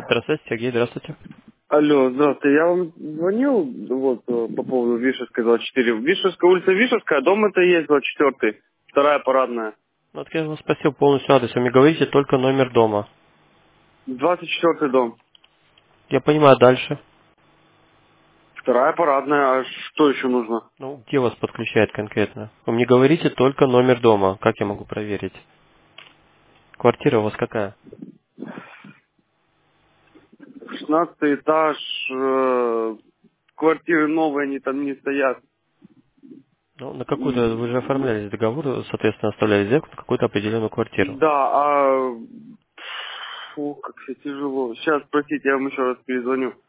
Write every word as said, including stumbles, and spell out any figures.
Здравствуйте, Сергей, здравствуйте. Алло, здравствуйте. Я вам звонил вот э, по поводу Вишерской двадцать четыре. Вишерская, улица Вишерская, дом это есть двадцать четыре, вторая парадная. Вот я вас спросил полностью адрес, вы мне говорите только номер дома. двадцать четвёртый дом. Я понимаю, дальше. Вторая парадная, а что еще нужно? Ну, где вас подключает конкретно? Вы мне говорите только номер дома. Как я могу проверить? Квартира у вас какая? шестнадцатый этаж, э, квартиры новые, они там не стоят. Ну, на какую-то, вы же М, оформляли договор, соответственно, оставляли заявку на какую-то определенную квартиру. Да, а... Фу, как все тяжело. Сейчас, простите, я вам еще раз перезвоню.